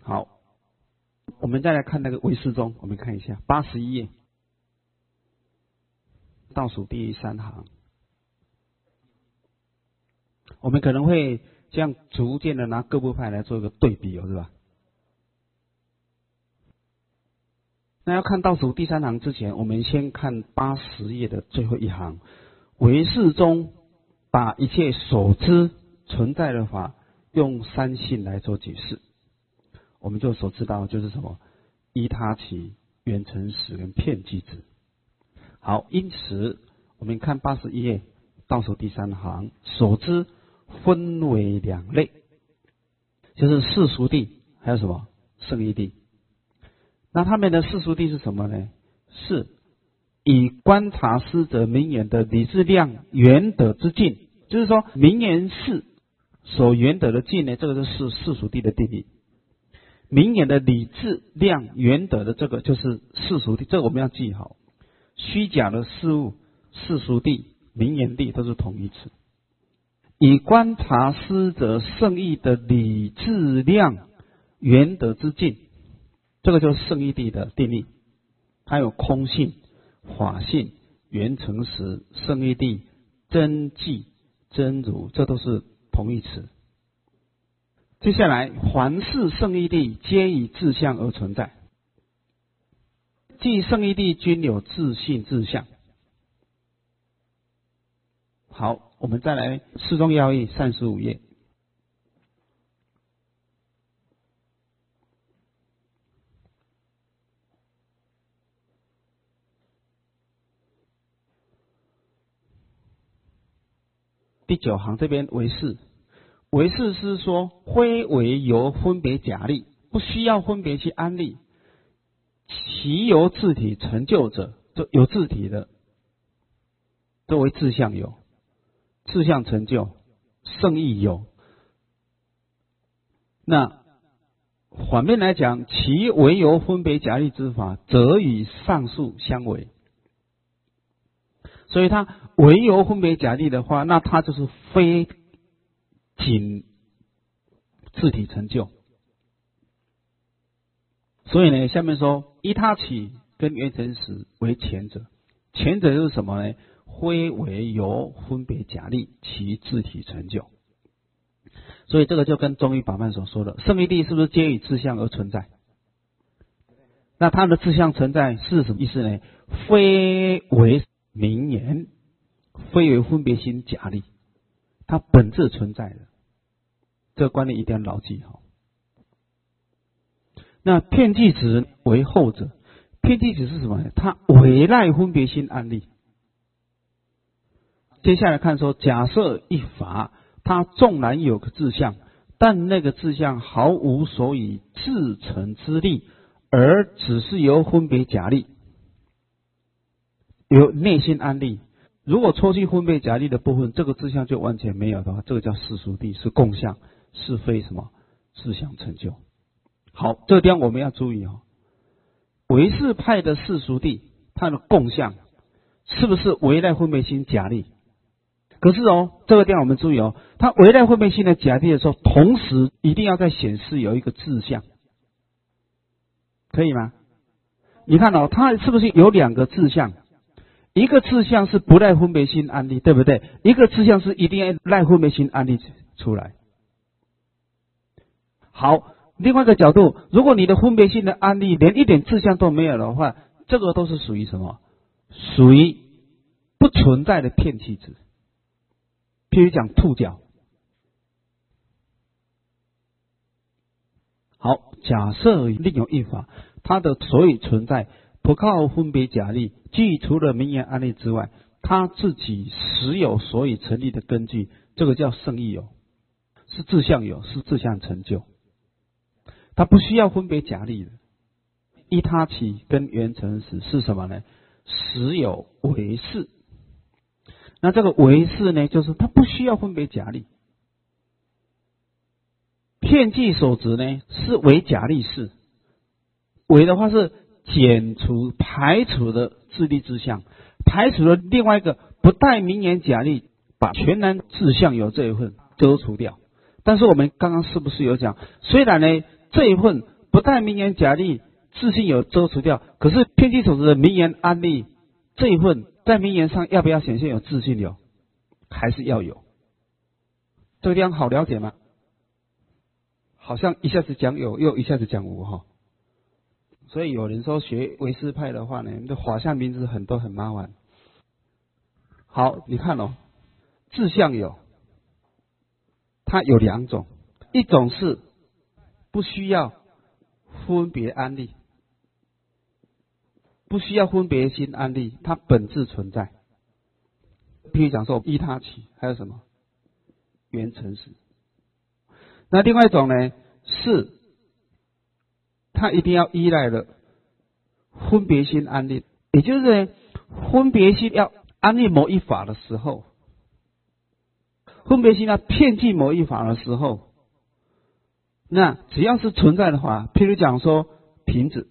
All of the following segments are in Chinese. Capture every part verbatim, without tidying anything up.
好，我们再来看那个唯识中，我们看一下八十一页倒数第三行，我们可能会这样逐渐的拿各部派来做一个对比哦，是吧？那要看倒数第三行之前，我们先看八十页的最后一行，唯识中把一切所知存在的法用三性来做解释，我们就所知道就是什么依他起、缘成实跟遍计执。好，因此我们看八十一页倒数第三行，所知分为两类，就是世俗谛还有什么圣义谛。那他们的世俗谛是什么呢？是以观察师者名言的理智量圆得之境，就是说名言是所圆得的境呢，这个是世俗谛的定义。名言的理智量圆得的这个就是世俗谛，这个我们要记好。虚假的事物世俗谛、名言谛都是同义词。以观察师者圣义的理智量圆得之境，这个就是圣义谛的定义。还有空性、法性、缘成实、圣义谛、真迹、真如，这都是同义词。接下来，凡是圣义谛皆以自相而存在，即圣义谛均有自性自相。好，我们再来释宗要义三十五页。第九行这边唯识，唯识是说非为由分别假立，不需要分别去安立，其由自体成就者，就有自体的，作为自相有，自相成就，圣义有。那反面来讲，其为由分别假立之法，则与上述相违。所以它唯由分别假立的话，那它就是非仅自体成就。所以呢，下面说依他起跟缘成实为前者，前者就是什么呢？非为由分别假立，其自体成就。所以这个就跟中医法门所说的圣义谛是不是皆以自相而存在？那它的自相存在是什么意思呢？非为名言，非为分别心假立，它本质存在的，这个观念一定要牢记哈。那遍计执为后者，遍计执是什么呢？它委赖分别心安立。接下来看说，假设一法它纵然有个志向，但那个志向毫无所以自成之力，而只是由分别假立，有内心安立。如果抽去分别假立的部分，这个志向就完全没有的话，这个叫世俗谛，是共相，是非什么自相成就。好，这个地方我们要注意哦。唯识派的世俗谛，它的共相是不是唯赖分别心假立？可是哦，这个地方我们注意哦，它唯赖分别心的假立的时候，同时一定要在显示有一个志向，可以吗？你看哦，它是不是有两个志向？一个志向是不赖分别心安立，对不对？一个志向是一定要赖分别心安立出来。好，另外一个角度，如果你的分别心的安立连一点志向都没有的话，这个都是属于什么？属于不存在的遍计执。譬如讲兔角。好，假设另有一法，它的所以存在不靠分别假立，即除了名言安立之外，它自己实有所以成立的根据，这个叫圣义有，是自相有，是自相成就。它不需要分别假立的。依他起跟缘成实是什么呢？实有唯识。那这个唯识呢，就是它不需要分别假立。遍计所执呢，是为假立识。唯的话是减除排除的自立之相，排除了另外一个不带名言假立，把全然自相有这一份割除掉。但是我们刚刚是不是有讲，虽然呢这一份不但名言假立自性有遮除掉，可是遍计所知的名言安立这一份在名言上要不要显现有自性有？还是要有？这个地方好了解吗？好像一下子讲有，又一下子讲无哈。所以有人说学唯识派的话呢，这法相名词很多很麻烦。好，你看哦，自相有，它有两种，一种是不需要分别安立，不需要分别心安立，它本质存在。譬如讲说依他起，还有什么缘成实。那另外一种呢，是它一定要依赖了分别心安立，也就是呢，分别心要安立某一法的时候，分别心要遍计某一法的时候，那只要是存在的话，譬如讲说瓶子，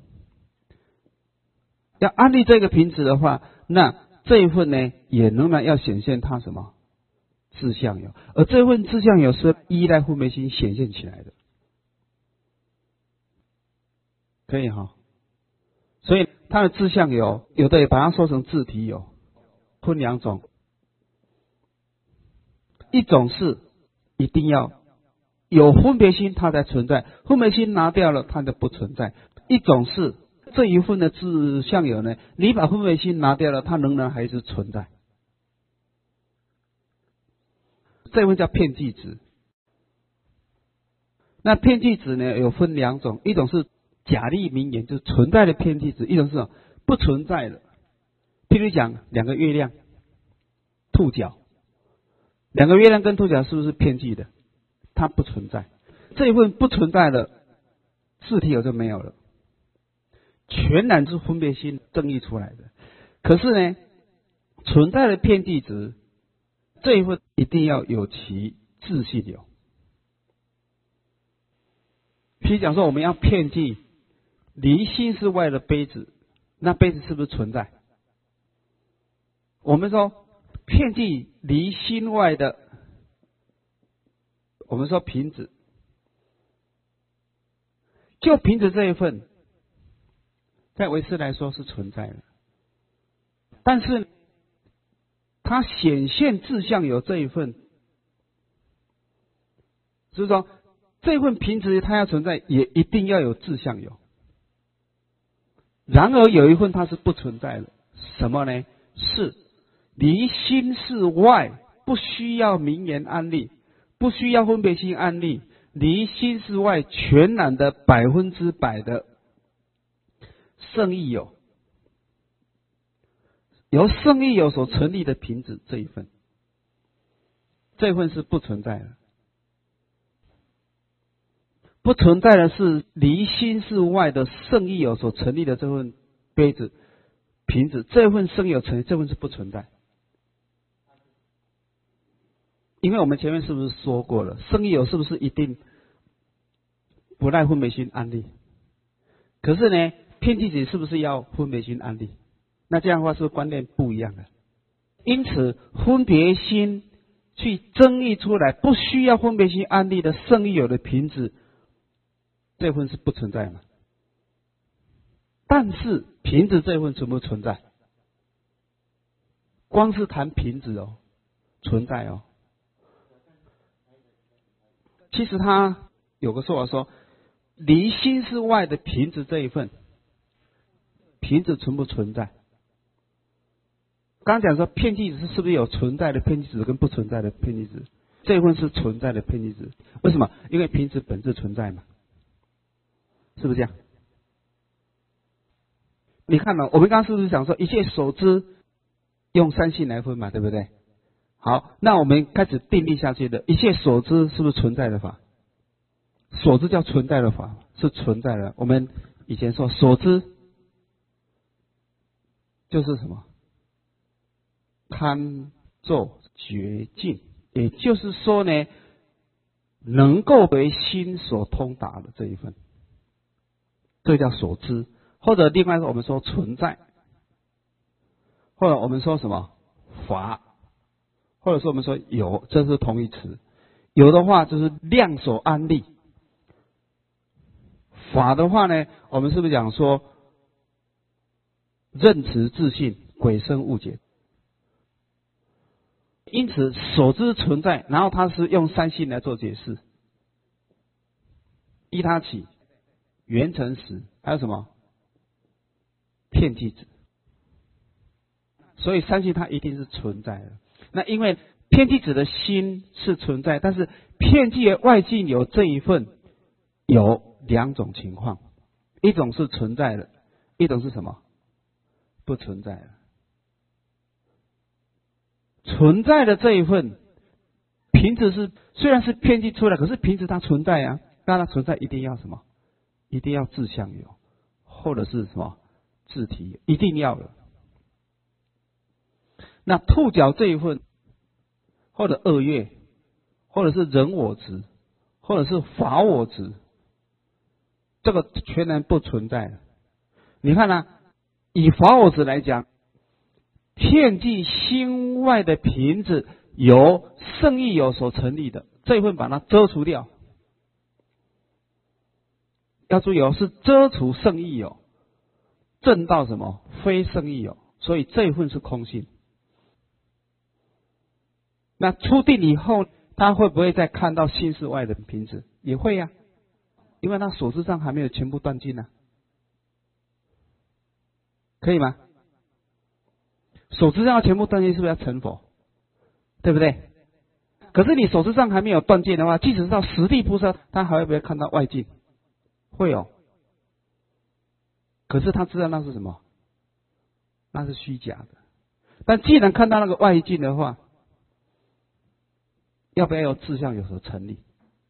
要安立这个瓶子的话，那这一份呢，也仍然要显现它什么自相有，而这份自相有是依赖分别心显现起来的，可以哈。所以它的自相有，有的也把它说成自体有，分两种，一种是一定要有分别心它才存在，分别心拿掉了它就不存在；一种是这一份的自相有呢，你把分别心拿掉了，它仍然还是存在。这份叫遍计执。那遍计执呢，有分两种，一种是假立名言，就是存在的遍计执；一种是不存在的。譬如讲两个月亮、兔角，两个月亮跟兔角是不是遍计的？它不存在，这一份不存在的自体有就没有了，全然是分别心正义出来的。可是呢，存在的遍计执这一份一定要有其自性有。譬如讲说我们要遍计离心之外的杯子，那杯子是不是存在？我们说遍计离心外的，我们说瓶子，就瓶子这一份在唯识来说是存在的，但是它显现自相有这一份，就是说这份瓶子它要存在，也一定要有自相有。然而有一份它是不存在的，什么呢？是离心事外，不需要名言安立，不需要分别心安立，离心事外全然的百分之百的圣义有，由圣义有所成立的瓶子这一份，这一份是不存在的。不存在的是离心事外的圣义有所成立的这份杯子、瓶子，这份圣义有成立，这份是不存在。因为我们前面是不是说过了，圣义有是不是一定不赖分别心安立？可是呢，遍计执是不是要分别心安立？那这样的话是不是观念不一样的？因此分别心去争议出来不需要分别心安立的圣义有的瓶子，这份是不存在嘛？但是瓶子这份存不存在？光是谈瓶子哦，存在哦。其实他有个说法说，离心事外的瓶子这一份，瓶子存不存在？刚刚讲说遍计执是不是有存在的遍计执跟不存在的遍计执？这一份是存在的遍计执。为什么？因为瓶子本质存在嘛，是不是这样？你看嘛，我们刚刚是不是讲说一切所知用三性来分嘛，对不对？好，那我们开始定义下去的，一切所知是不是存在的法？所知叫存在的法，是存在的。我们以前说所知就是什么？堪作觉境，也就是说呢，能够为心所通达的这一份，这叫所知。或者另外我们说存在，或者我们说什么法，或者说我们说有，这是同义词。有的话就是量所安立， 法的话呢，我们是不是讲说任持自信，鬼生误解？因此所知存在，然后它是用三性来做解释。依他起，缘成实，还有什么？遍计子。所以三性它一定是存在的。那因为遍计子的心是存在，但是遍计的外境有这一份，有两种情况，一种是存在的，一种是什么？不存在的。存在的这一份，瓶子是虽然是遍计出来，可是瓶子它存在啊，那它存在一定要什么？一定要自相有，或者是什么自体有，一定要的。那兔角这一份，或者恶业，或者是人我执，或者是法我执，这个全然不存在的。你看啊，以法我执来讲，遍计心外的瓶子由圣意有所成立的，这一份把它遮除掉。要注意哦，是遮除圣意有，证到什么？非圣意有，所以这一份是空性。那出定以后，他会不会再看到心识外的瓶子？也会呀、啊，因为他所知上还没有全部断尽呢、啊，可以吗？所知上要全部断尽，是不是要成佛？对不对？可是你所知上还没有断尽的话，即使是到十地菩萨，他还会不会看到外境？会哦。可是他知道那是什么？那是虚假的。但既然看到那个外境的话，要不要有志向有所成立？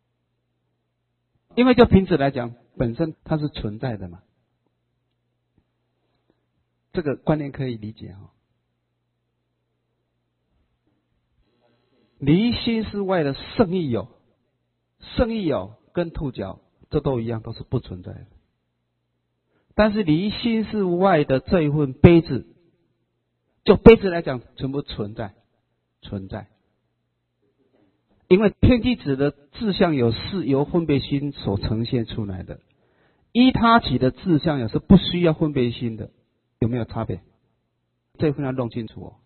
因为就瓶子来讲，本身它是存在的嘛，这个观念可以理解哈。离心识外的圣意有，圣意有跟兔角这都一样，都是不存在的。但是离心识外的这一份杯子，就杯子来讲，全部存在，存在。因为遍计子的志向有是由分别心所呈现出来的，依他起的志向有是不需要分别心的，有没有差别？这一份要弄清楚哦。